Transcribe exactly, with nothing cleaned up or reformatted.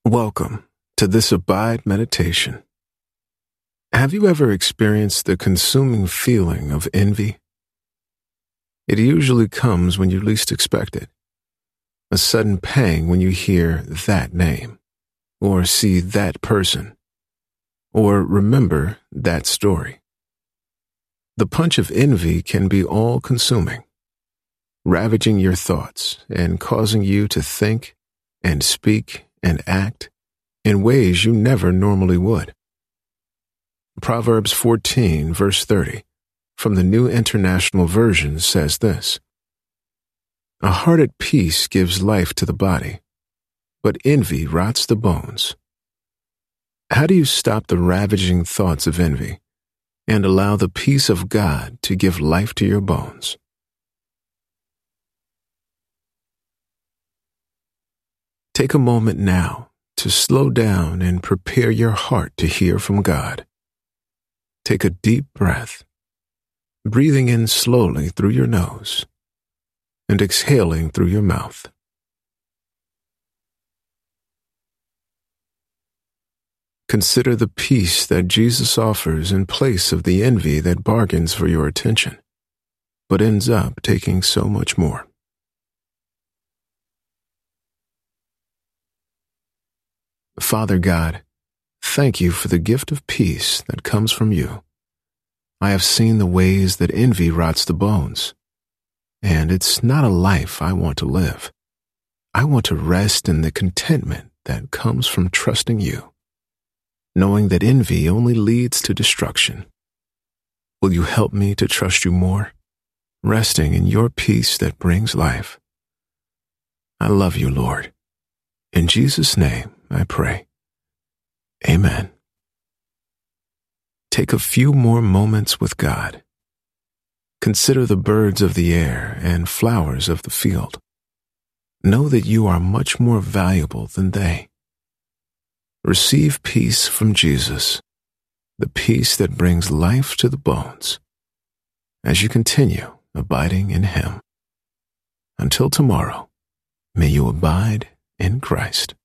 Welcome to this Abide Meditation. Have you ever experienced the consuming feeling of envy? It usually comes when you least expect it. A sudden pang when you hear that name, or see that person, or remember that story. The punch of envy can be all-consuming, ravaging your thoughts and causing you to think and speak and act in ways you never normally would. Proverbs fourteen, verse thirty, from the New International Version says this: "A heart at peace gives life to the body, but envy rots the bones." How do you stop the ravaging thoughts of envy and allow the peace of God to give life to your bones? Take a moment now to slow down and prepare your heart to hear from God. Take a deep breath, breathing in slowly through your nose and exhaling through your mouth. Consider the peace that Jesus offers in place of the envy that bargains for your attention, but ends up taking so much more. Father God, thank you for the gift of peace that comes from you. I have seen the ways that envy rots the bones, and it's not a life I want to live. I want to rest in the contentment that comes from trusting you, knowing that envy only leads to destruction. Will you help me to trust you more, resting in your peace that brings life? I love you, Lord. In Jesus' name, I pray. Amen. Take a few more moments with God. Consider the birds of the air and flowers of the field. Know that you are much more valuable than they. Receive peace from Jesus, the peace that brings life to the bones, as you continue abiding in Him. Until tomorrow, may you abide in Christ.